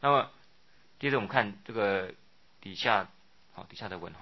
那么接着我们看这个底下的文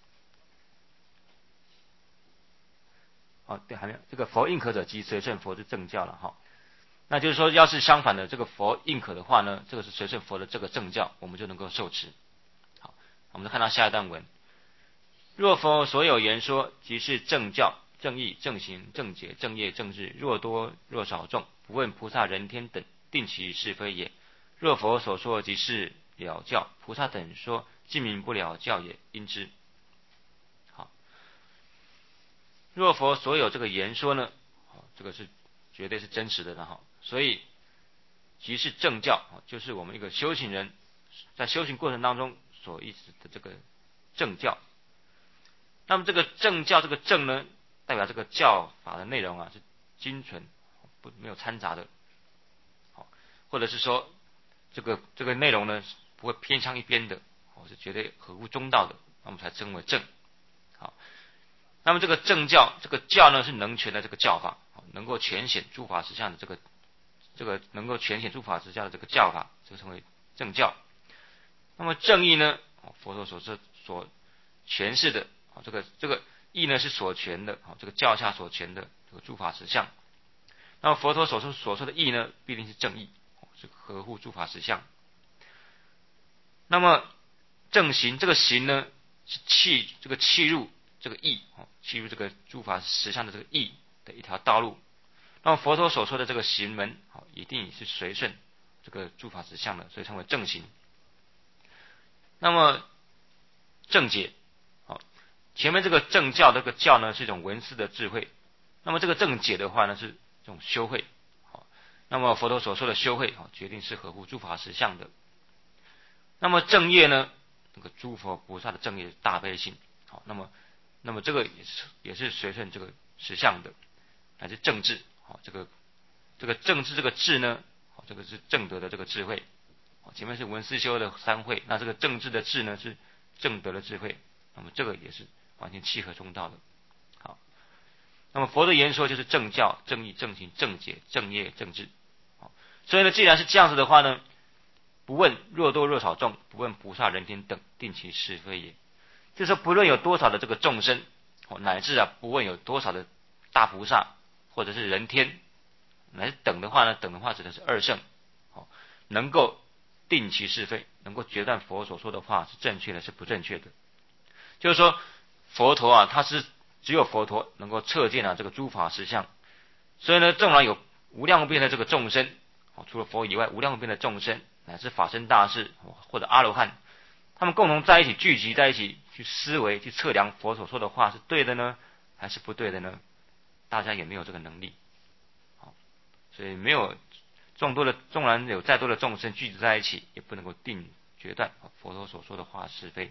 对，还没有这个佛应可者即随顺佛之正教了那就是说，要是相反的，这个佛应可的话呢，这个是随顺佛的这个正教，我们就能够受持。好，我们再看到下一段文：若佛所有言说，即是正教、正义、正行、正解、正业、正智，若多若少众，不问菩萨、人天等，定其是非也。若佛所说即是了教，菩萨等说尽明不了教也，应知。好，若佛所有这个言说呢，这个是绝对是真实的所以即是正教，就是我们一个修行人在修行过程当中所意识的这个正教。那么这个正教，这个正呢，代表这个教法的内容是精纯，没有掺杂的，或者是说这个内容呢不会偏向一边的，是绝对合乎中道的，那么才称为正。好，那么这个正教，这个教呢是能全的这个教法，能够全显诸法实相的这个能够全显诸法实相的这个教法，这个称为正教。那么正义呢，佛陀所诠释的这个义呢是所全的，这个教下所全的这个诸法实相。那么佛陀所说的义呢，必定是正义，是合乎诸法实相。那么正行，这个行呢是契入这个义，契入这个诸法实相的这个义的一条道路。那么佛陀所说的这个行门，一定是随顺这个诸法实相的，所以称为正行。那么正解，前面这个正教这个教呢是一种文思的智慧，那么这个正解的话呢是这种修慧。那么佛陀所说的修慧，决定是合乎诸法实相的。那么正业呢，这个诸佛菩萨的正业大悲心，那么这个也是随顺这个实相的，乃至正智，这个正智这个智呢，这个是正德的这个智慧。前面是文思修的三慧，那这个正智的智呢是正德的智慧，那么这个也是完全契合中道的。好，那么佛的言说就是正教、正义、正行、正解、正业、正智。所以呢，既然是这样子的话呢，不问若多若少众，不问菩萨、人天等，定其是非也。就是说，不论有多少的这个众生，乃至不问有多少的大菩萨或者是人天，乃至等的话呢，等的话指的是二圣，能够定其是非，能够决断佛所说的话是正确的是不正确的。就是说，佛陀他是只有佛陀能够彻见这个诸法实相，所以呢，纵然有无量无边的这个众生，除了佛以外，无量无边的众生乃至法身大士或者阿罗汉，他们共同在一起聚集在一起去思维去测量佛所说的话是对的呢还是不对的呢？大家也没有这个能力，所以没有纵然有再多的众生聚集在一起，也不能够决断佛陀所说的话是非。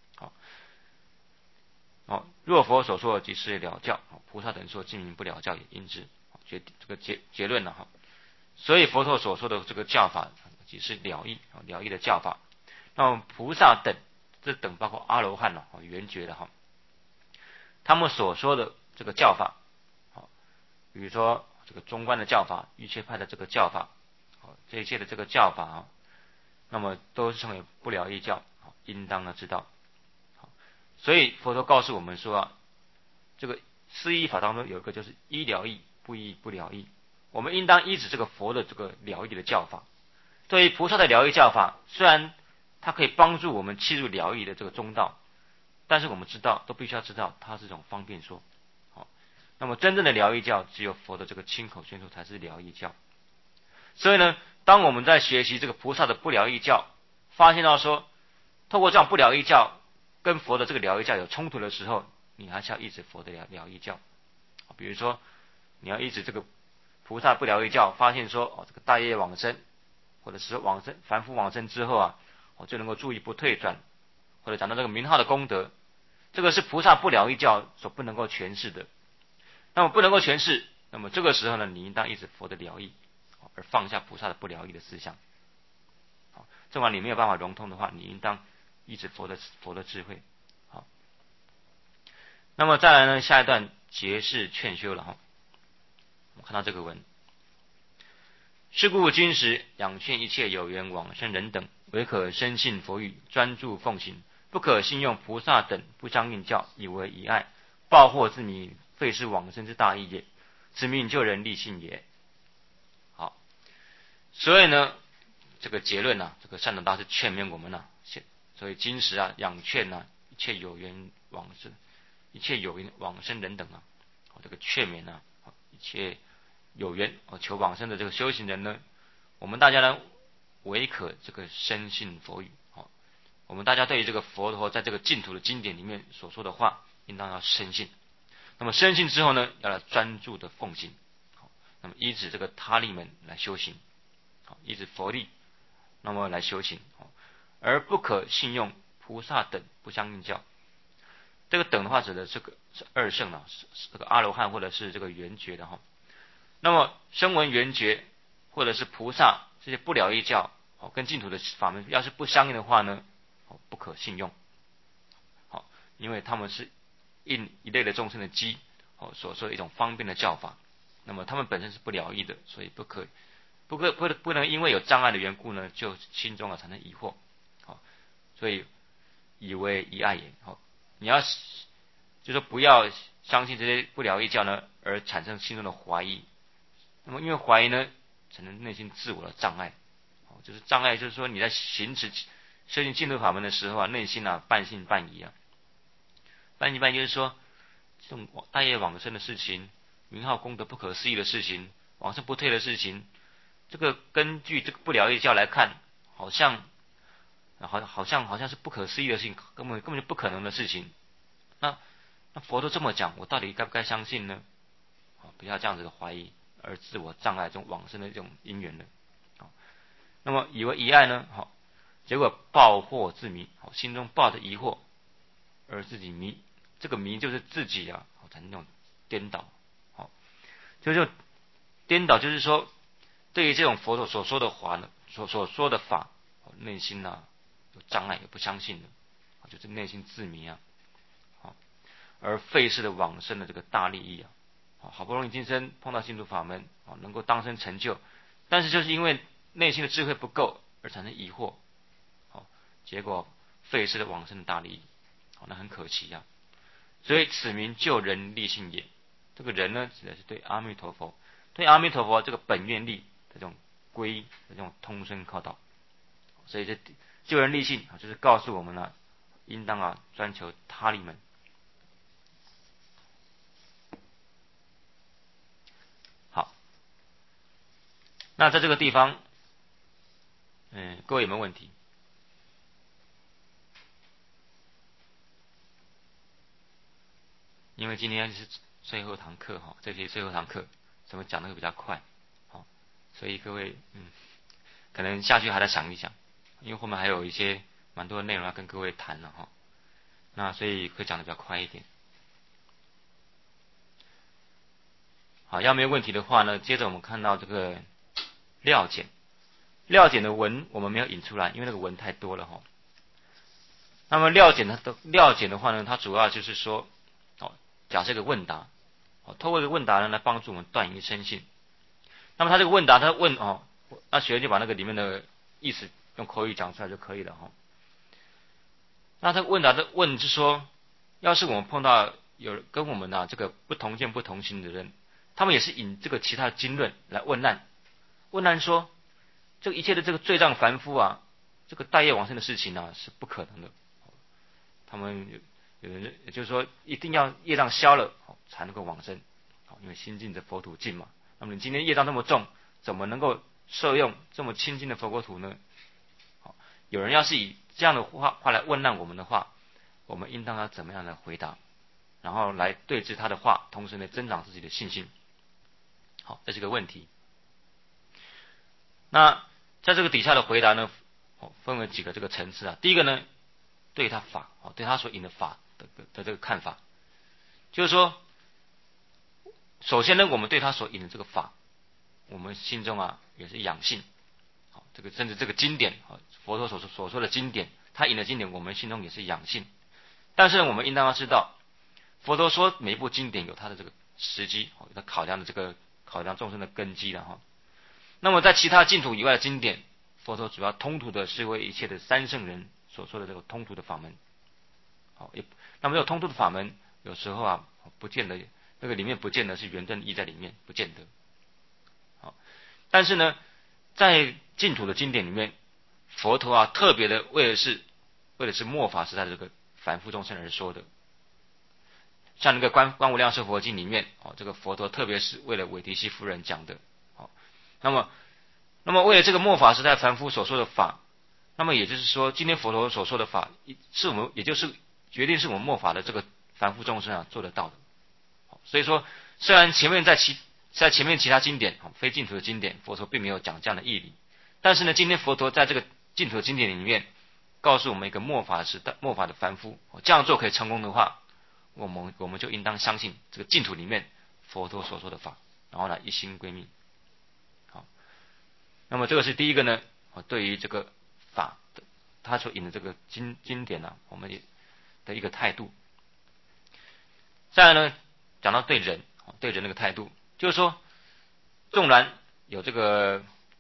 若佛所说即是了教，菩萨等说尽明不了教也，应知。这个结论了所以佛陀所说的这个教法即是了义的教法。那么菩萨等，这等包括阿罗汉圆觉的他们所说的这个教法，比如说这个中观的教法、瑜伽派的这个教法，这一切的这个教法那么都是称为不了义教，应当知道。所以佛陀告诉我们说这个四依法当中有一个就是依了义，不依不了义。我们应当依止这个佛的这个了义的教法。对于菩萨的了义教法，虽然它可以帮助我们契入了义的这个中道，但是我们都必须要知道它是一种方便说。那么真正的了义教，只有佛的这个亲口宣说才是了义教。所以呢，当我们在学习这个菩萨的不了义教，发现到说透过这样不了义教跟佛的这个了义教有冲突的时候，你还是要依止佛的了义教。比如说你要依止这个菩萨不了义教，发现说这个大业往生，或者是说往生凡夫往生之后就能够注意不退转，或者讲到这个名号的功德，这个是菩萨不了义教所不能够诠释的。那么不能够诠释，那么这个时候呢，你应当依止佛的了义，而放下菩萨的不了义的思想。纵然你没有办法融通的话，你应当依止佛的智慧。好，那么再来呢，下一段结是劝修了我们看到这个文：是故今时仰劝一切有缘往生人等， 唯可深信佛语，专注奉行，不可信用菩萨等不相应教，以为疑爱，报祸之迷，废是往生之大义也。此名救人利信也。好，所以呢，这个结论这个善导大师劝勉我们所以今时养劝一切有缘往生，一切有缘往生人等这个劝勉一切有缘求往生的这个修行人呢，我们大家呢，唯可这个深信佛语。我们大家对于这个佛陀在这个净土的经典里面所说的话，应当要深信。那么深信之后呢，要来专注的奉行。那么依止这个他力门来修行，依止佛力，那么来修行，而不可信用菩萨等不相应教。这个等的话指的这个是二圣是这个阿罗汉或者是这个圆觉的那么声闻缘觉或者是菩萨这些不了义教跟净土的法门要是不相应的话呢，不可信用。因为他们是一类的众生的机所说的一种方便的教法，那么他们本身是不了义的，所以不能因为有障碍的缘故呢，就心中产生疑惑。所以以为疑爱也。你要就说不要相信这些不了义教呢，而产生心中的怀疑。那么因为怀疑呢，产生内心自我的障碍。就是障碍，就是说你在行进净土法门的时候内心半信半疑半信半疑就是说，这种大业往生的事情，名号功德不可思议的事情，往生不退的事情，这个根据这个不了义教来看，好像是不可思议的事情，根本就不可能的事情。那佛都这么讲，我到底该不该相信呢？不要这样子的怀疑，而自我障碍这种往生的这种因缘的。那么以为疑爱呢，结果报惑自迷，心中抱着疑惑而自己迷，这个迷就是自己产生那种颠倒。就颠倒，就是说对于这种佛陀所说的法呢，所说的法，内心有障碍，也不相信的，就是内心自迷而废失的往生的这个大利益好不容易今生碰到净土法门能够当生成就，但是就是因为内心的智慧不够而产生疑惑，结果废失了往生的大利益，那很可惜所以此名救人利信也。这个人呢，指的是对阿弥陀佛这个本愿力的这种皈的这种通身靠道。所以这救人利信就是告诉我们应当专求他力门。好，那在这个地方各位有没有问题？因为今天是最后堂课这节最后堂课怎么讲的会比较快所以各位可能下去还得想一想，因为后面还有一些蛮多的内容要跟各位谈了那所以会讲的比较快一点。好，要没有问题的话呢，接着我们看到这个料简的文我们没有引出来，因为那个文太多了那么料简的话呢，它主要就是说假设一个问答透过一个问答呢来帮助我们断疑生信。那么他这个问答他问那学员就把那个里面的意思用口语讲出来就可以了那他问答的问是说，要是我们碰到有跟我们这个不同见不同心的人，他们也是引这个其他的经论来问难说，这个一切的这个罪障凡夫这个大业往生的事情是不可能的。他们有人也就是说一定要业障消了才能够往生因为心净则佛土净嘛。那么你今天业障那么重，怎么能够受用这么清净的佛国土呢？有人要是以这样的话来问难我们的话，我们应当要怎么样来回答，然后来对治他的话，同时呢增长自己的信心。好，这是个问题。那在这个底下的回答呢分为几个这个层次第一个呢，对他法对他所引的法的这个看法，就是说首先呢，我们对他所引的这个法，我们心中也是仰信这个甚至这个经典佛陀所说的经典，他引的经典我们心中也是仰信。但是呢，我们应当要知道，佛陀说每一部经典有他的这个时机有他考量众生的根基的那么在其他净土以外的经典， 佛陀主要通途的是为一切的三圣人所说的这个通途的法门。好，那么有通途的法门，有时候啊，不见得那个里面不见得是圆正义在里面，不见得。好，但是呢，在净土的经典里面，佛陀啊特别的为的是末法时代的这个凡夫众生而说的。像那个观无量寿佛经里面，这个佛陀特别是为了韦提希夫人讲的。好，那么为了这个末法时代凡夫所说的法，那么也就是说，今天佛陀所说的法，是我们也就是决定是我们末法的这个凡夫众生啊做得到的。所以说，虽然前面在前面其他经典非净土的经典，佛陀并没有讲这样的义理，但是呢，今天佛陀在这个净土的经典里面，告诉我们一个末法的凡夫，这样做可以成功的话，我们就应当相信这个净土里面佛陀所说的法，然后呢一心归命。好，那么这个是第一个呢，对于这个法的他所引的这个经典啊，我们的一个态度。再来呢，讲到对人那个态度，就是说，纵然有这个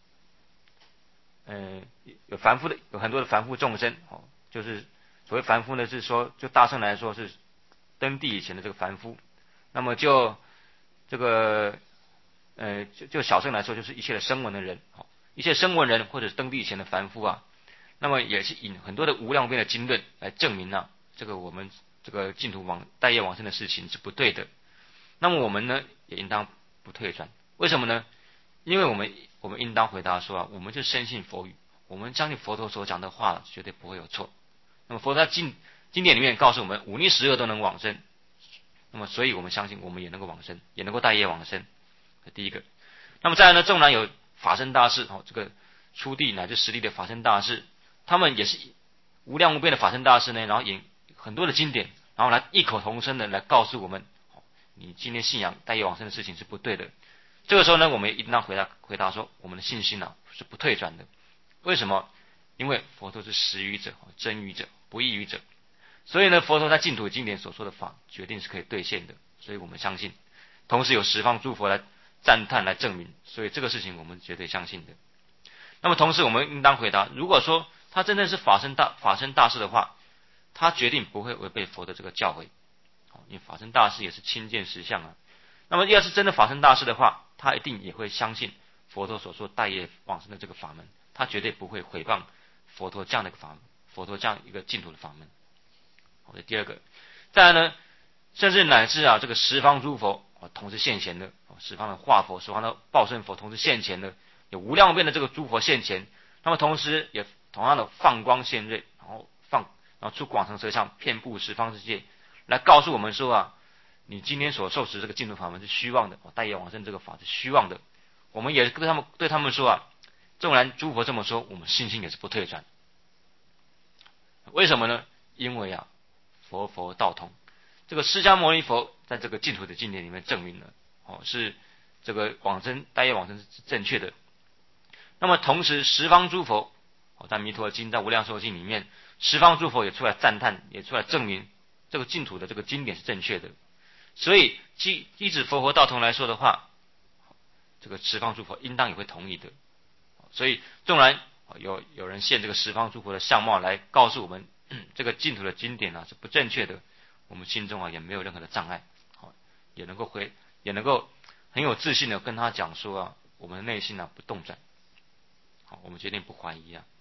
有很多的凡夫众生，就是所谓凡夫呢，是说就大乘来说是登地以前的这个凡夫，那么就这个就小乘来说，就是一切的声闻的人，一切声闻人或者是登地以前的凡夫啊，那么也是引很多的无量无边的经论来证明啊，这个我们这个净土带业往生的事情是不对的。那么我们呢，也应当不退转。为什么呢？因为我们应当回答说啊，我们就深信佛语，我们相信佛陀所讲的话绝对不会有错。那么佛陀在经典里面告诉我们，五逆十恶都能往生。那么所以我们相信我们也能够往生，也能够带业往生。这第一个。那么再来呢，纵然有法身大士，这个初地乃至十地的法身大士，他们也是无量无边的法身大士呢，然后引很多的经典，然后来异口同声的来告诉我们，你今天信仰带业往生的事情是不对的。这个时候呢，我们也应当回答说，我们的信心啊是不退转的。为什么？因为佛陀是实语者、真语者、不异语者，所以呢，佛陀在净土经典所说的法，决定是可以兑现的。所以我们相信，同时有十方诸佛来赞叹来证明，所以这个事情我们绝对相信的。那么同时我们应当回答，如果说他真正是法身大士的话，他决定不会违背佛的这个教诲，因为法身大士也是亲见实相啊。那么要是真的法身大士的话，他一定也会相信佛陀所说带业往生的这个法门，他绝对不会毁谤佛陀这样的一个法门，佛陀这样一个净土的法门。好的，第二个，再来呢，甚至乃至啊这个十方诸佛同时现前的，十方的化佛、十方的报身佛同时现前的，有无量无边的这个诸佛现前，那么同时也同样的放光现瑞，然后出广长舌相，遍布十方世界，来告诉我们说啊，你今天所受持这个净土法门是虚妄的，带业往生这个法是虚妄的。我们也对他们说啊，纵然诸佛这么说，我们信心也是不退转。为什么呢？因为啊，佛道同，这个释迦牟尼佛在这个净土的经典里面证明了，是这个带业往生是正确的。那么同时十方诸佛，在弥陀经、在无量寿经里面，十方诸佛也出来赞叹，也出来证明这个净土的这个经典是正确的。所以依止佛道同来说的话，这个十方诸佛应当也会同意的。所以纵然有人现这个十方诸佛的相貌来告诉我们，这个净土的经典是不正确的，我们心中也没有任何的障碍，也能够很有自信的跟他讲说我们的内心不动转，我们决定不怀疑啊。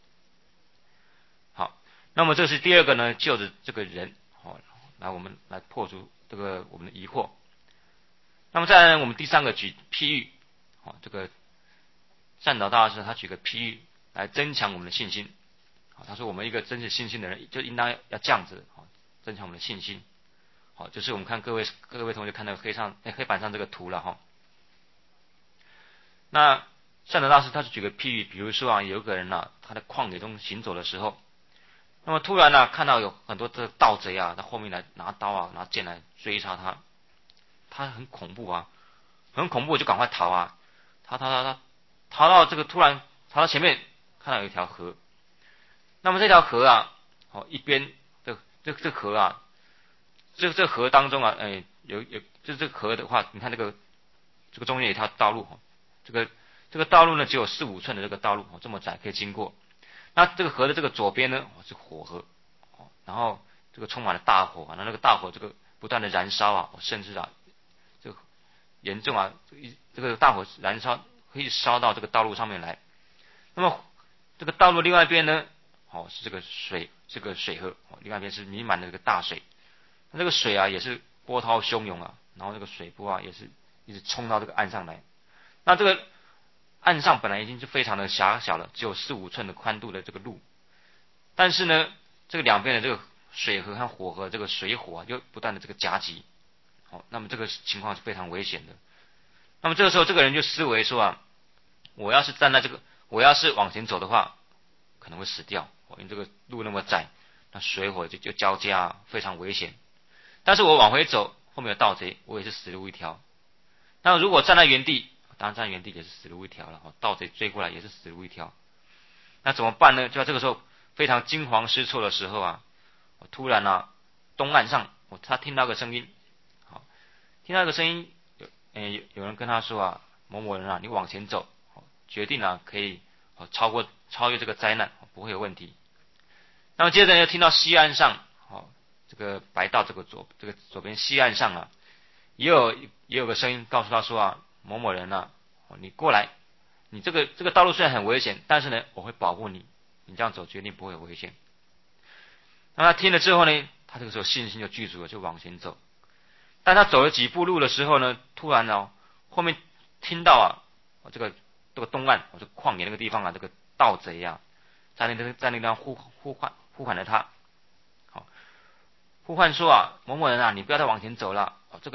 好，那么这是第二个呢，就着这个人，我们来破除这个我们的疑惑。那么再来呢，我们第三个举譬喻，这个善导大师他举个譬喻来增强我们的信心。他说我们一个真实信心的人就应当要这样子，增强我们的信心。好，就是我们看各位同学看到黑板上这个图了哈。那善导大师他是举个譬喻，比如说有一个人他在旷野中行走的时候，那么突然看到有很多的盗贼在后面来拿刀拿剑来追杀他，他很恐怖就赶快逃他逃到这个突然逃到前面，看到有一条河。那么这条河一边这河这河当中这河的话，你看这个中间有一条道路，这个这个道路呢只有4、5寸的这个道路，这么窄可以经过。那这个河的这个左边呢是火河，然后这个充满了大火啊，那个大火这个不断的燃烧啊，甚至啊这个严重啊，这个大火燃烧可以烧到这个道路上面来。那么这个道路另外一边呢，是这个水河，另外一边是弥漫的这个大水。那这个水啊也是波涛汹涌啊，然后这个水波啊也是一直冲到这个岸上来。那这个岸上本来已经是非常的狭小了，只有4、5寸的宽度的这个路，但是呢，这个两边的这个水河和火河这个水火啊，就不断的这个夹击，那么这个情况是非常危险的。那么这个时候，这个人就思维说啊，我要是往前走的话，可能会死掉，因为这个路那么窄，那水火就交加，非常危险。但是我往回走，后面有盗贼，我也是死路一条。那如果站在原地，当然站在原地也是死路一条了，盗贼追过来也是死路一条。那怎么办呢？就在这个时候非常惊慌失措的时候啊，突然啊，东岸上他听到个声音，听到个声音，有人跟他说啊，某某人啊，你往前走，决定啊可以超越这个灾难，不会有问题。那么接着又听到西岸上，这个白道这个左边西岸上啊，也有个声音告诉他说啊，某某人啊，你过来，你这个道路虽然很危险，但是呢，我会保护你，你这样走绝对不会有危险。那他听了之后呢，他这个时候信心就具足了，就往前走。但他走了几步路的时候呢，突然后面听到这个东岸这个旷野那个地方啊，这个盗贼啊，在那地方呼唤了他，呼唤说啊，某某人啊，你不要再往前走了，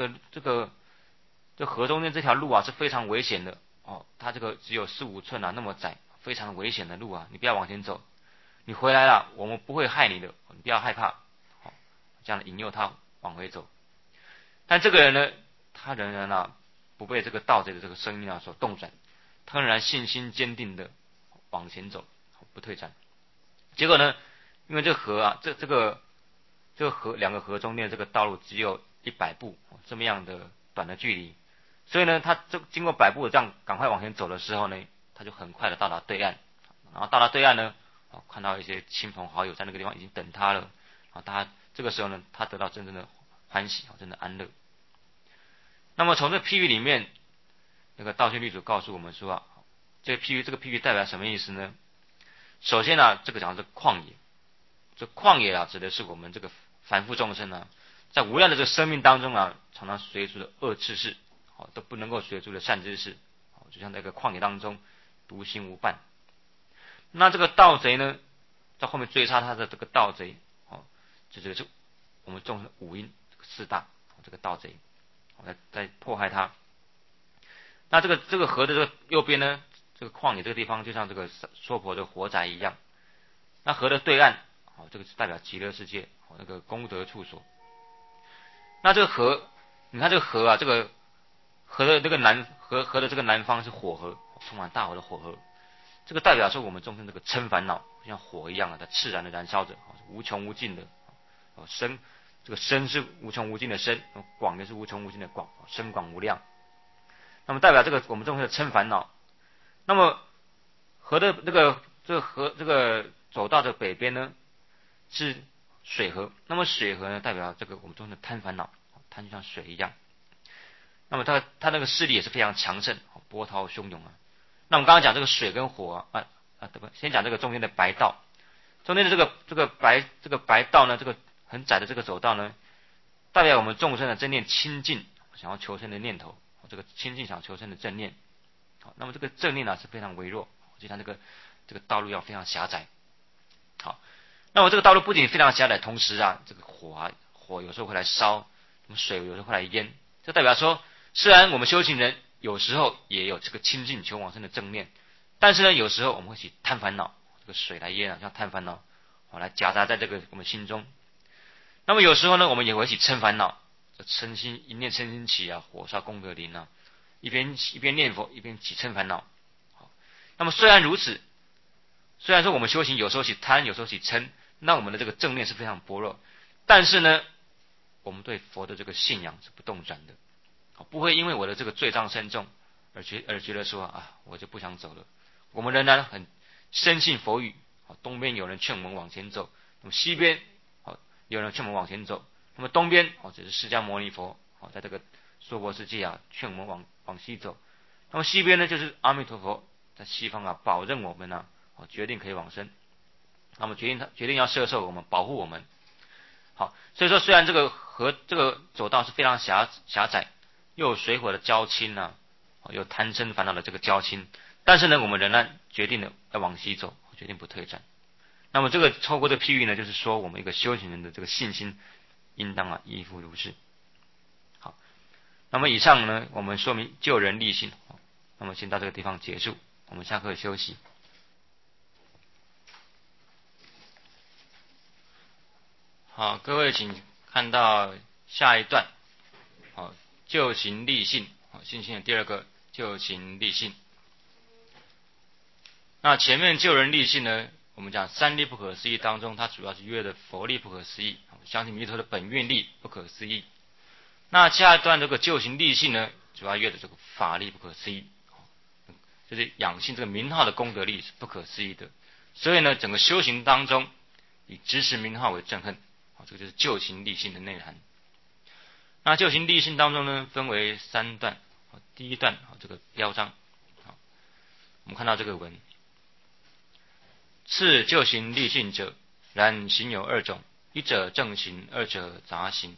这河中间这条路啊是非常危险的，它这个只有4、5寸啊，那么窄，非常危险的路啊，你不要往前走，你回来了，我们不会害你的，你不要害怕，这样引诱他往回走。但这个人呢，他仍然不被这个盗贼的这个声音所动转，他仍然信心坚定的往前走，不退转。结果呢，因为这个河啊，这个河两个河中间这个道路只有100步这么样的短的距离，所以呢，他经过100步这样赶快往前走的时候呢，他就很快的到达对岸，然后到达对岸呢，看到一些亲朋好友在那个地方已经等他了，他这个时候呢，他得到真正的欢喜，真的安乐。那么从这譬喻里面，那个道宣律主告诉我们说这个譬喻代表什么意思呢？首先这个讲的是旷野，这旷野指的是我们这个凡夫众生在无量的这个生命当中常常随处的恶知识，都不能够随处的善知识，就像那个旷野当中独行无伴。那这个盗贼呢，在后面追杀他的这个盗贼，这就是我们众生五阴4大这个盗贼，在迫害他。那这个河的这个右边呢，这个旷野这个地方就像这个娑婆的活宅一样。那河的对岸，这个是代表极乐世界，那个功德处所。那这个河，你看这个河这个河的这个河的这个南方是火河，充满大火的火河。这个代表说我们众生这个嗔烦恼像火一样在炽然的燃烧着，无穷无尽的深，这个深是无穷无尽的深，广也是无穷无尽的广，深广无量。那么代表这个我们众生的嗔烦恼。那么河的这个河这个走到这北边呢是水河，那么水河呢代表这个我们众生的贪烦恼，贪就像水一样。那么它那个势力也是非常强盛，波涛汹涌那我们刚刚讲这个水跟火对不？先讲这个中间的白道，中间的这个白道呢，这个很窄的这个走道呢，代表我们众生的正念清净，想要求生的念头，这个清净想求生的正念。那么这个正念是非常微弱，就像这个道路要非常狭窄。好，那么这个道路不仅非常狭窄，同时这个火有时候会来烧，水有时候会来淹，这代表说，虽然我们修行人有时候也有这个清净求往生的正念，但是呢，有时候我们会起贪烦恼，这个水来淹像贪烦恼，来夹杂在这个我们心中。那么有时候呢，我们也会起嗔烦恼，嗔心一念嗔心起火烧功德林一边念佛一边起嗔烦恼。那么虽然如此，虽然说我们修行有时候起贪，有时候起嗔，那我们的这个正念是非常薄弱，但是呢，我们对佛的这个信仰是不动转的，不会因为我的这个罪障深重而觉得说啊，我就不想走了。我们仍然很深信佛语，东边有人劝我们往前走，那么西边有人劝我们往前走，那么东边只是释迦牟尼佛在这个娑婆世界劝我们往西走，那么西边呢就是阿弥陀佛在西方保任我们决定可以往生，那么决定要摄受我们，保护我们。好，所以说虽然这个走道是非常狭窄，又有水火的交侵有贪嗔烦恼的这个交侵，但是呢，我们仍然决定了要往西走，决定不退转。那么这个透过这譬喻呢，就是说我们一个修行人的这个信心，应当依附如是。好，那么以上呢，我们说明救人利信。那么先到这个地方结束，我们下课休息。好，各位请看到下一段。好，救行利信，信心的第二个救行利信。那前面救人利信呢，我们讲三力不可思议当中，它主要是约的佛力不可思议，相信弥陀的本愿力不可思议。那下一段这个救行利信呢，主要约的这个法力不可思议，就是养性这个名号的功德力是不可思议的。所以呢，整个修行当中以执持名号为正恨，这个就是救行利信的内涵。那救行利信当中呢，分为三段。第一段这个标章，我们看到这个文：次救行利信者，然行有二种，一者正行，二者杂行。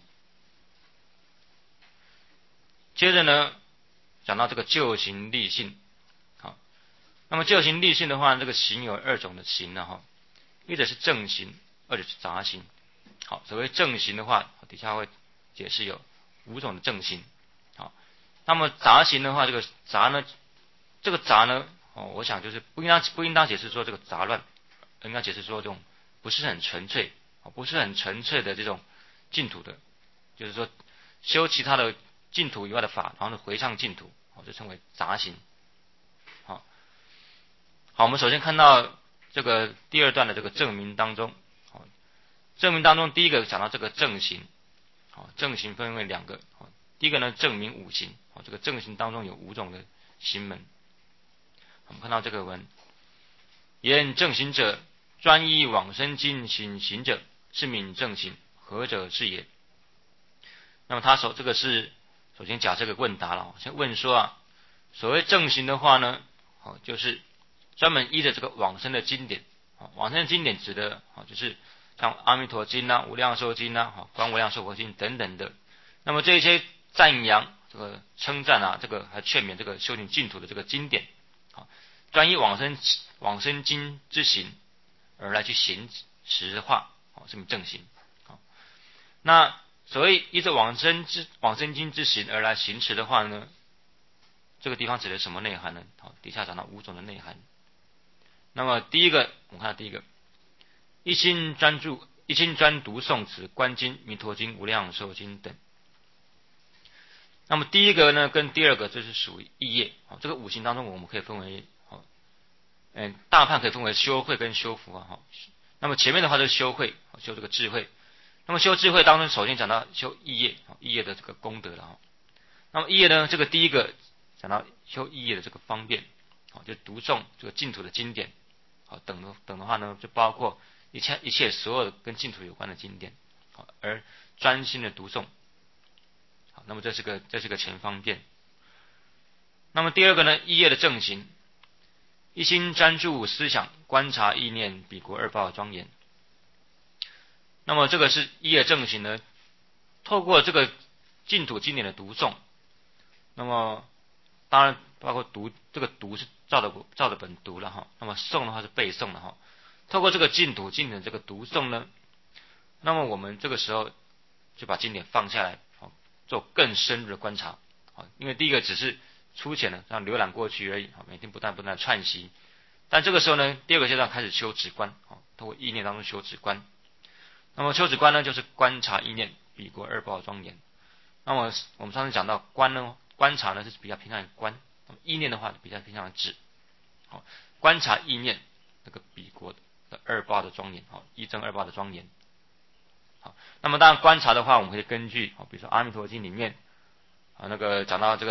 接着呢，讲到这个救行利信。好，那么救行利信的话，这个行有二种的行一者是正行，二者是杂行。好，所谓正行的话，底下会解释有5种的正行。好，那么杂行的话，这个杂呢，我想就是不应当解释说这个杂乱，应该解释说这种不是很纯粹的这种净土的，就是说修其他的净土以外的法，然后呢回向净土，就称为杂行。好，我们首先看到这个第二段的这个正名当中，正名当中第一个讲到这个正行。正行分为2个，第一个呢正名5行，这个正行当中有5种的行门。我们看到这个文：言正行者，专依往生经行者，是名正行，何者是也？那么他这个是首先假设个问答了，先问说所谓正行的话呢，就是专门依着这个往生的经典，往生的经典指的就是像阿弥陀经无量寿经观无量寿佛经等等的。那么这些赞扬这个称赞这个还劝勉这个修行净土的这个经典，专依往生经之行而来去行持化，是名正行。那所谓依着往生经之行而来行持的话呢，这个地方指的什么内涵呢？底下讲到5种的内涵。那么第一个，我们看到第一个，一心专读诵持观经、弥陀经、无量寿经等。那么第一个呢，跟第二个就是属于意业。这个5行当中，我们可以分为大判可以分为修慧跟修福那么前面的话就是修慧，修这个智慧。那么修智慧当中，首先讲到修意业，意业的这个功德了那么意业呢，这个第一个讲到修意业的这个方便，就读诵这个净土的经典，等的话呢，就包括一切所有跟净土有关的经典，而专心的读诵。好，那么这是个前方便。那么第二个呢，意业的正行，一心专注思想，观察意念，彼国2报庄严。那么这个是意业正行呢，透过这个净土经典的读诵，那么当然包括这个读是照着本读了那么诵的话是背诵的透过这个净土经典这个读诵呢，那么我们这个时候就把经典放下来，做更深入的观察。因为第一个只是粗浅的让浏览过去而已，每天不断的串习。但这个时候呢，第二个阶段开始修止观，透过意念当中修止观。那么修止观呢，就是观察意念，彼国2报庄严。那么我们上次讲到观察呢是比较偏向于观，那么意念的话比较偏向于止。观察意念那个彼国的2报的庄严，一正2报的庄严。那么当然观察的话，我们可以根据比如说阿弥陀经里面那个讲到这个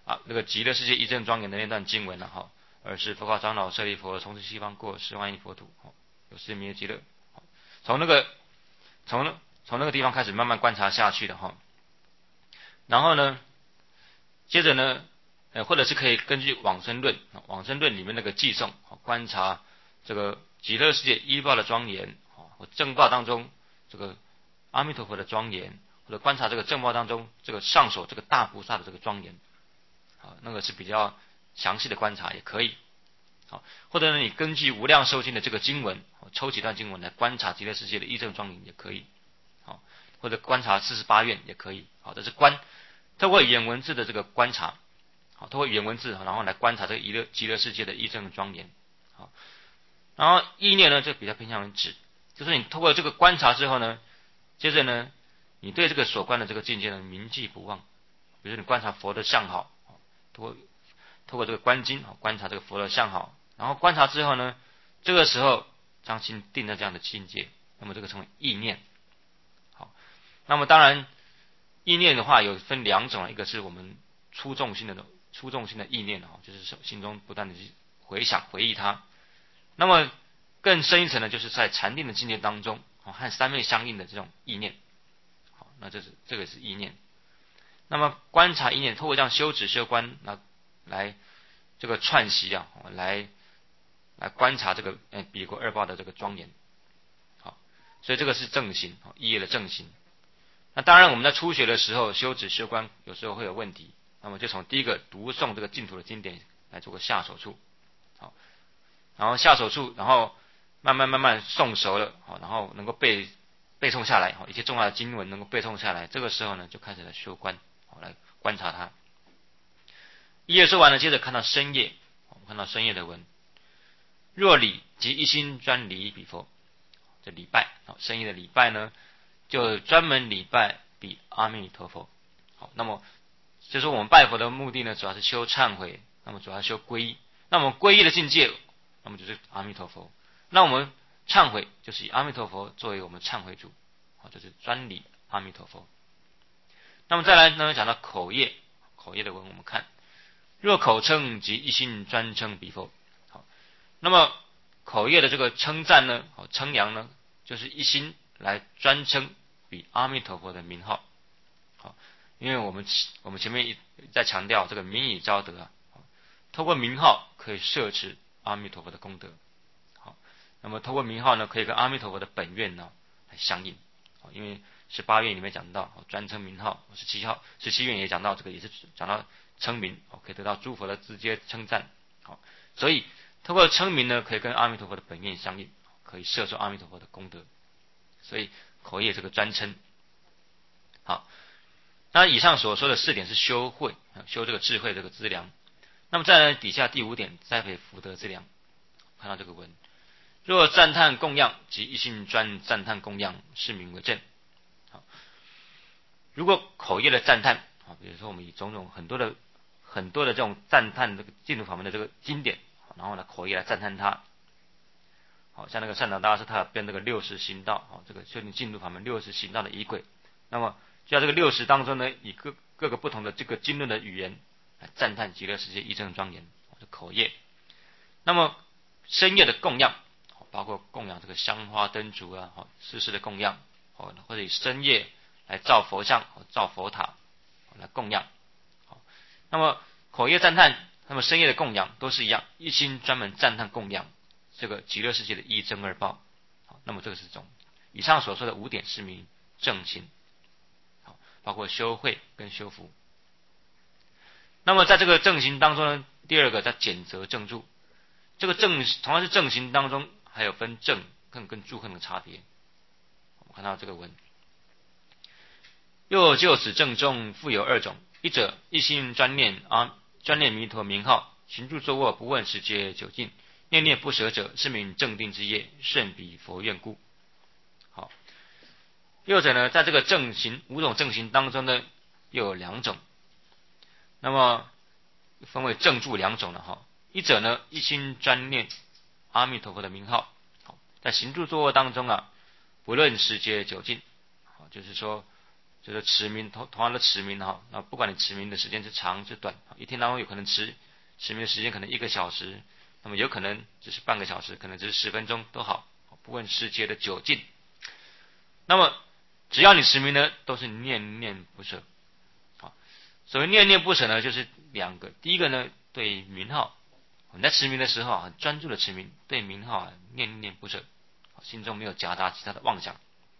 那个极乐世界一真庄严的那段经文了哈。而是佛告长老舍利佛，从此西方过10万亿佛土，有世界弥勒极乐。从那个地方开始慢慢观察下去的哈。然后呢，接着呢，或者是可以根据往生论里面那个偈颂，观察这个极乐世界依报的庄严，或正报当中这个阿弥陀佛的庄严，或者观察这个正报当中这个上首这个大菩萨的这个庄严，那个是比较详细的观察也可以。好，或者呢，你根据无量寿经的这个经文，抽几段经文来观察极乐世界的依正庄严也可以。好，或者观察48愿也可以。好，这是透过语言文字的这个观察，好，透过语言文字，然后来观察这个极乐世界的依正庄严。好，然后意念呢，就比较偏向于指，就是你透过这个观察之后呢，接着呢，你对这个所观的这个境界呢铭记不忘。比如说你观察佛的相好，透过这个观经，观察这个佛的相好，然后观察之后呢，这个时候将心定在这样的境界，那么这个称为意念。好，那么当然意念的话有分两种，一个是我们粗重性的意念，就是心中不断的去回想回忆它。那么更深一层呢，就是在禅定的境界当中，和三昧相应的这种意念。好，那这个是意念。那么观察意念，透过这样修止修观来这个串习来观察这个彼国二报的这个庄严。好，所以这个是正行，意业的正行。那当然我们在初学的时候修止修观有时候会有问题，那么就从第一个读诵这个净土的经典来做个下手处。好，然后下手处，然后慢慢诵熟了，然后能够背诵下来，一些重要的经文能够背诵下来，这个时候呢就开始来修观，来观察它。一页说完了，接着看到深夜，我们看到深夜的文，若礼即一心专礼彼佛。这礼拜，深夜的礼拜呢，就专门礼拜彼阿弥陀佛。好，那么就是我们拜佛的目的呢，主要是修忏悔，那么主要修皈依。那么皈依的境界，那么就是阿弥陀佛。那我们忏悔就是以阿弥陀佛作为我们忏悔主，就是专礼阿弥陀佛。那么再来呢，讲到口业的文，我们看若口称即一心专称彼佛。好，那么口业的这个称赞呢，称扬呢，就是一心来专称彼阿弥陀佛的名号。好，因为我们前面在强调这个名以招德透过名号可以摄持阿弥陀佛的功德。好，那么透过名号呢，可以跟阿弥陀佛的本愿呢来相应。因为18愿里面讲到专称名号，17愿也讲到这个，也是讲到称名，可以得到诸佛的直接称赞。好，所以透过称名呢，可以跟阿弥陀佛的本愿相应，可以摄受阿弥陀佛的功德。所以口业这个专称。好，那以上所说的4点是修慧，修这个智慧这个资粮。那么再来底下第5点，栽培福德资粮。看到这个文，若赞叹供养即一心专赞叹供养，是名为正。好，如果口业的赞叹，比如说我们以种种很多的这种赞叹这个净土法门的这个经典，然后呢口业来赞叹它。好，像那个善导大师他编这个60行道，这个修净土法门60行道的仪轨。那么就在这个60当中呢，以各个不同的这个经论的语言来赞叹极乐世界一真庄严，是口业。那么深夜的供养，包括供养这个香花灯烛世的供养，或者以深夜来造佛像、造佛塔来供养。那么口业赞叹，那么深夜的供养都是一样，一心专门赞叹供养这个极乐世界的一真二报。那么这个是种以上所说的5点是名正行，包括修慧跟修福。那么在这个正行当中呢，第2个叫简则正住。这个正同样是正行当中，还有分正恨跟住恨的差别。我们看到这个文，又就此正中复有2种，一者一心专念弥陀名号，行住坐卧不问时节久近，念念不舍者，是名正定之业，甚彼佛愿故。好，右者呢，在这个正行5种正行当中呢，又有2种，那么分为正住2种了一者呢，一心专念阿弥陀佛的名号，在行住坐卧当中不论时节久近，就是说就是持名同样的持名哈，那不管你持名的时间是长是短，一天当中有可能持名的时间可能1个小时，那么有可能只是半个小时，可能只是10分钟都好，不问时节的久近。那么只要你持名呢，都是念念不舍。好，所谓念念不舍呢，就是2个，第一个呢，对名号，你在持名的时候很专注的持名，对名号念念不舍，心中没有夹杂其他的妄想。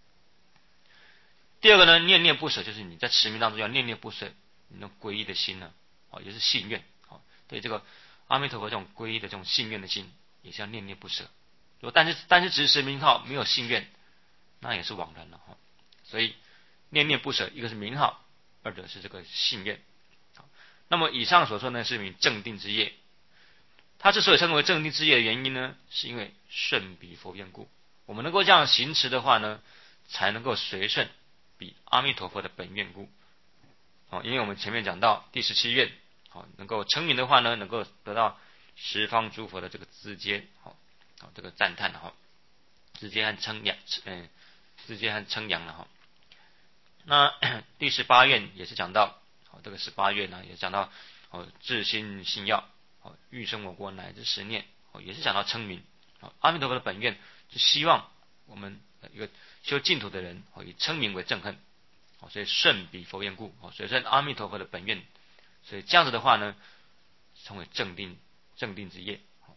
第二个呢，念念不舍，就是你在持名当中要念念不舍你那种皈依的心呢，也是信愿，对这个阿弥陀佛这种皈依的这种信愿的心，也是要念念不舍。如果但是只是持名号没有信愿，那也是枉然了哈。所以念念不舍，一个是名号，二者是这个信愿。那么以上所说呢，是名正定之业。它之所以称为正定之业的原因呢，是因为顺彼佛愿故。我们能够这样行持的话呢，才能够随顺彼阿弥陀佛的本愿故。因为我们前面讲到第17愿，能够称名的话呢，能够得到十方诸佛的这个资阶，这个赞叹资阶和称扬，资阶和称扬了哈。那第18愿也是讲到，这个18愿呢，也讲到至心信要，欲生我国乃至10念，也是讲到称名。阿弥陀佛的本愿就希望我们一个修净土的人以称名为正恨，所以顺彼佛愿故，所以顺阿弥陀佛的本愿，所以这样子的话呢，称为正定之业。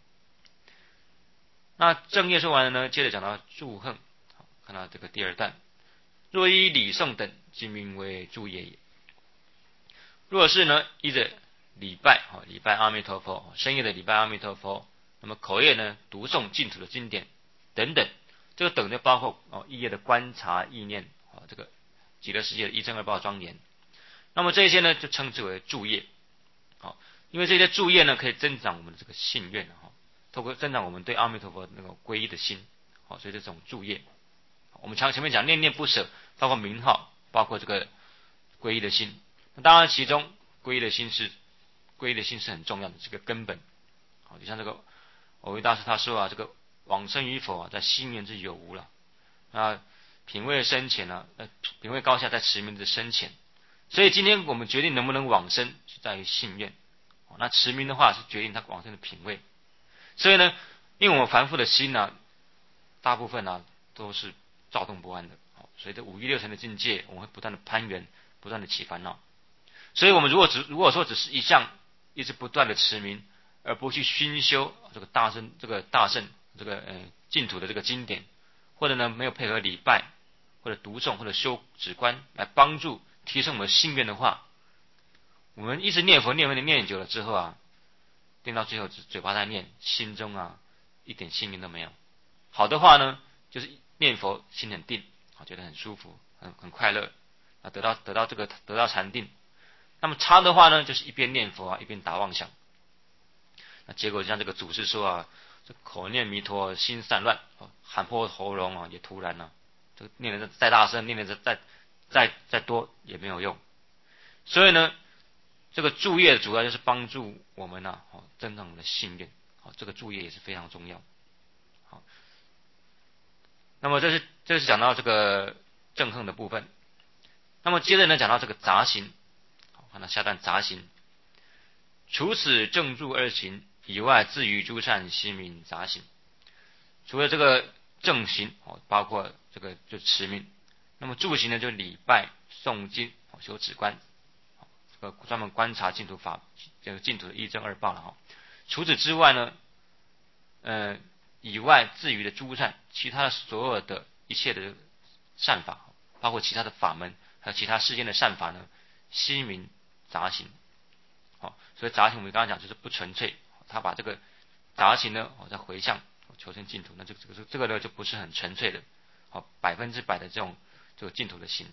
那正业说完了呢，接着讲到祝恨，看到这个第2段，若依礼诵等，即名为祝业也。若是呢依着礼拜阿弥陀佛，深夜的礼拜阿弥陀佛，那么口业呢读诵净土的经典等等，这个等就包括意业的观察意念，这个极乐世界的一正二报庄严，那么这些呢就称之为祝业。因为这些祝业呢可以增长我们的这个信愿，透过增长我们对阿弥陀佛那个皈依的心，所以这种祝业。我们前面讲念念不舍，包括名号，包括这个皈依的心。那当然，其中皈依的心是很重要的，这个根本。就像这个藕益大师他说这个往生与否在信念之有无了。那品位深浅呢？品位高下在持名的深浅。所以今天我们决定能不能往生，是在于信愿。那持名的话是决定他往生的品位。所以呢，因为我们凡夫的心呢，大部分呢都是躁动不安的。所以这5欲6尘的境界，我们会不断的攀缘，不断的起烦恼。所以我们如果说只是一直不断的持名，而不去熏修这个大圣这个净土的这个经典，或者呢没有配合礼拜，或者读诵，或者修止观来帮助提升我们的信愿的话，我们一直念佛念久了之后念到最后只嘴巴在念，心中一点信念都没有。好的话呢，就是念佛心很定，觉得很舒服，很快乐，得到禅定。那么差的话呢，就是一边念佛一边打妄想。那结果像这个祖师说这口念弥陀心散乱，喊破喉咙也突然这个念的再大声，念的再多也没有用。所以呢，这个祝业主要就是帮助我们增长我们的信愿，这个祝业也是非常重要。好，那么这是讲到这个正恨的部分。那么接着呢，讲到这个杂行。看到下段杂行，除此正助2行以外，自于诸善悉名杂行。除了这个正行包括这个就持名，那么助行呢就礼拜诵经修止观，这个专门观察净土法，这个净土的一正二报了除此之外呢，以外自于的诸善，其他的所有的一切的善法，包括其他的法门，还有其他世间的善法呢，悉名杂行。所以杂行我们刚刚讲就是不纯粹，他把这个杂行呢再回向求生净土，那这个呢就不是很纯粹的100%的这个净土的心。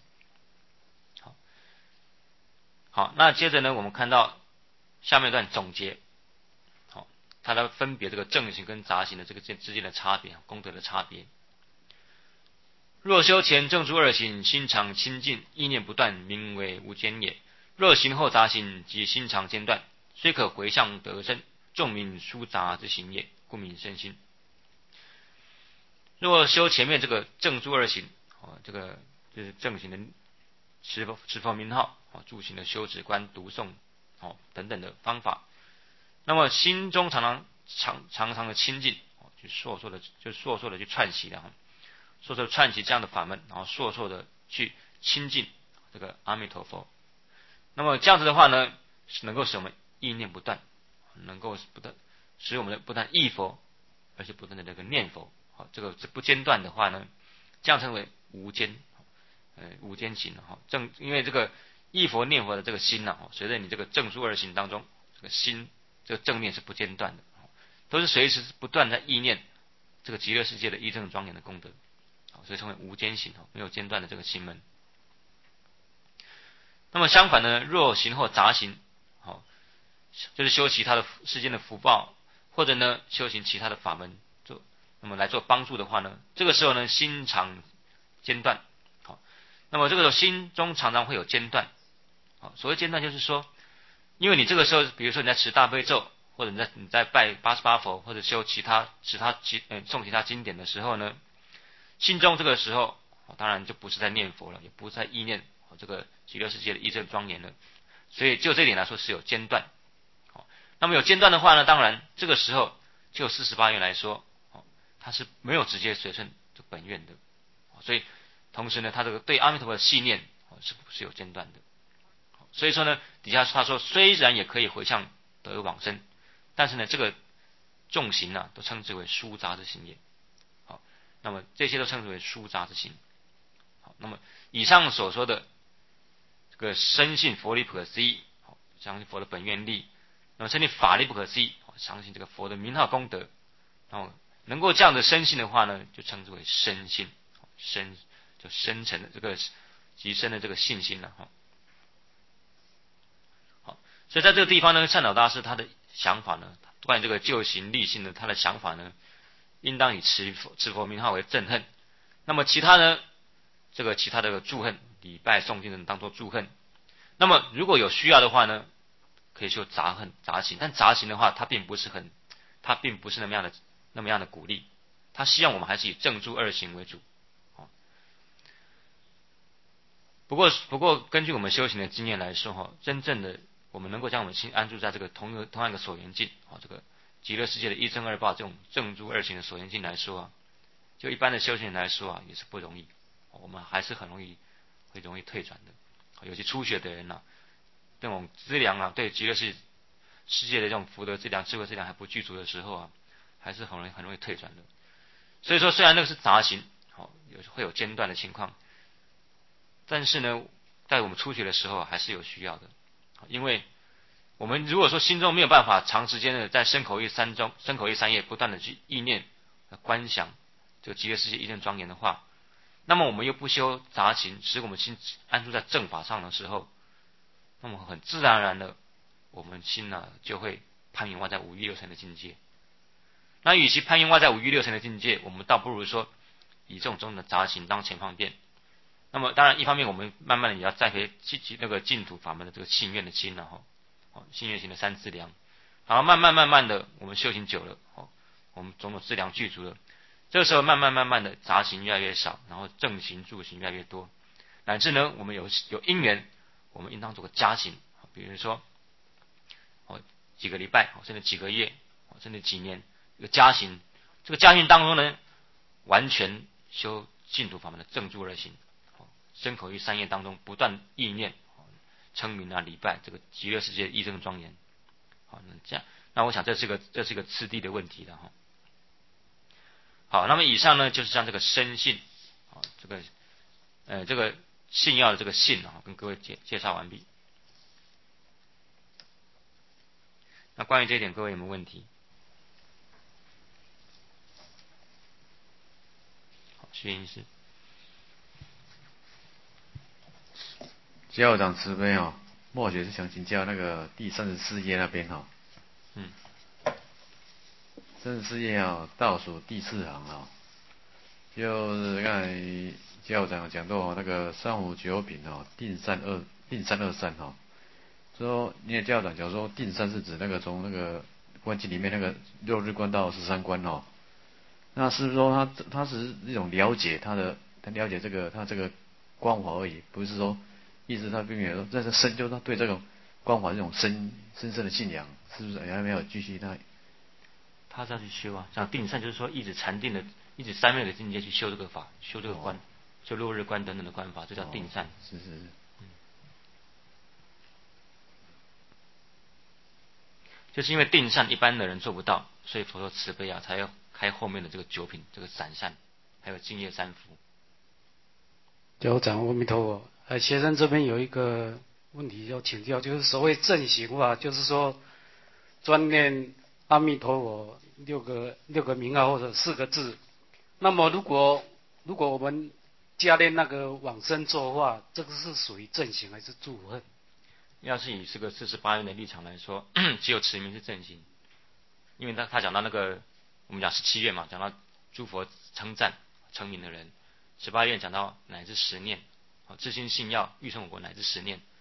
好，那接着呢我们看到下面一段总结，它来分别这个正行跟杂行的这个之间的差别，功德的差别。若修前正助2行，心常清净，意念不断，名为无间也。若行后杂行，即心常间断，虽可回向得生，众名殊杂之行也，故名身心。若修前面这个正助2行，这个就是正行的持佛名号住行的修持观读诵等等的方法。那么心中常常的亲近，去烁烁的去串习的烁烁串习这样的法门，然后烁烁的去亲近这个阿弥陀佛。那么这样子的话呢，能够使我们意念不断，能够使我们不但忆佛，而且不断的这个念佛。这个不间断的话呢，这样称为无间，无间行因为这个忆佛念佛的这个心随着你这个正住二行当中，这个心这个正念是不间断的，都是随时不断在意念这个极乐世界的义正庄严的功德，所以称为无间行，没有间断的这个心门。那么相反呢，若行或杂行，就是修其他的世间的福报，或者呢修行其他的法门，那么来做帮助的话呢，这个时候呢心常间断。那么这个时候心中常常会有间断。所谓间断就是说，因为你这个时候，比如说你在持大悲咒，或者你在拜88佛，或者修诵其他经典的时候呢，心中这个时候当然就不是在念佛了，也不是在意念这个极乐世界的义正庄严了，所以就这一点来说是有间断。那么有间断的话呢，当然这个时候就48愿来说，它是没有直接随顺这本愿的，所以同时呢，他这个对阿弥陀佛的信念是有间断的。所以说呢，底下他说虽然也可以回向得往生，但是呢，这个众行都称之为疏杂之行也。那么这些都称之为疏杂之行。那么以上所说的这个深信佛力不可思议，相信佛的本愿力，那么深信法力不可思议，相信这个佛的名号功德，然后能够这样的深信的话呢，就称之为深信，就深沉的这个极深的这个信心了所以在这个地方呢，善导大师他的想法呢，关于这个救行立信的他的想法呢，应当以持佛名号为正恨。那么其他呢，其他的助恨、礼拜、诵经等当做助恨。那么如果有需要的话呢，可以修杂恨、杂行。但杂行的话，它并不是那么样的鼓励。他希望我们还是以正住二行为主。不过根据我们修行的经验来说真正的我们能够将我们心安住在这个同样一个所缘境这个极乐世界的一正二报这种正住二行的所缘境来说就一般的修行人来说也是不容易，我们还是很容易退转的。尤其初学的人这种资粮对极乐世界的这种福德资粮、智慧资粮还不具足的时候还是很容易退转的。所以说，虽然那个是杂行，会有间断的情况，但是呢，在我们初学的时候还是有需要的，因为我们如果说心中没有办法长时间的在身口意三业不断的去意念、观想这个极乐世界义正庄严的话，那么我们又不修杂行，使我们心安住在正法上的时候，那么很自然而然的，我们心就会攀缘外在五欲六尘的境界。那与其攀缘外在五欲六尘的境界，我们倒不如说以这种的杂行当前方便。那么当然一方面我们慢慢的也要栽培那个净土法门的这个信愿的心信愿行的三资粮，然后慢慢的我们修行久了我们种种资粮具足了，这个时候慢慢的杂行越来越少，然后正行助行越来越多，乃至呢我们有因缘，我们应当做个加行，比如说几个礼拜甚至几个月甚至几年一个加行，这个加行当中呢完全修净土法门的正住二行，身口意三业当中不断意念称名礼拜这个极乐世界义正庄严。那我想这是个次第的问题了好，那么以上呢就是将这个深信这个信要的这个信跟各位介绍完毕。那关于这一点各位有没有问题？好，薛医师。 教长慈悲末学是想请教那个第34页那边34页倒数第4行就是刚才教长讲到那个三五九品定三二三说你的教长讲说定三是指那个从那个观经里面那个6日观到13观那是不是说他是一种了解他了解这个他这个观法而已，不是说意思他并没有说，这是深究他对这种观法这种深的信仰，是不是还没有继续他是要去修啊，像定善就是说一直禅定的，一直三昧的境界去修这个法，修这个观，修落日观等等的观法，这叫定善。 是。 就是因为定善一般的人做不到，所以佛说慈悲啊，才要开后面的这个九品，这个散善，还有净业三福。 教长阿弥陀佛。学生这边有一个问题要请教，就是所谓正行法，就是说专念阿弥陀佛六个名号或者4个字。那么如果我们加练那个往生咒的话，这个是属于正行还是助恨？ 要是以这个48愿的立场来说，只有持名是正行，因为他讲到那个我们讲17愿嘛，讲到诸佛称赞成名的人，18愿讲到乃至10念，自心信要欲成我国乃至10念，